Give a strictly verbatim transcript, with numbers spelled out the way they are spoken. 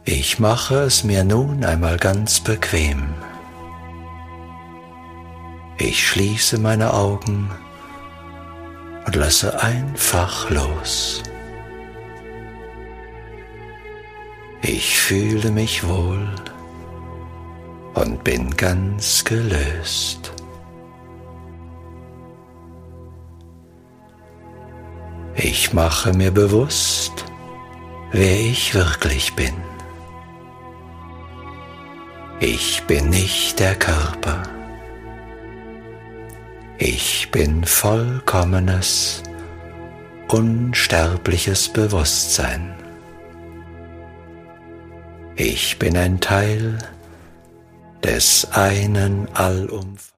Ich mache es mir nun einmal ganz bequem. Ich schließe meine Augen und lasse einfach los. Ich fühle mich wohl und bin ganz gelöst. Ich mache mir bewusst, wer ich wirklich bin. Ich bin nicht der Körper. Ich bin vollkommenes, unsterbliches Bewusstsein. Ich bin ein Teil des einen allumfassenden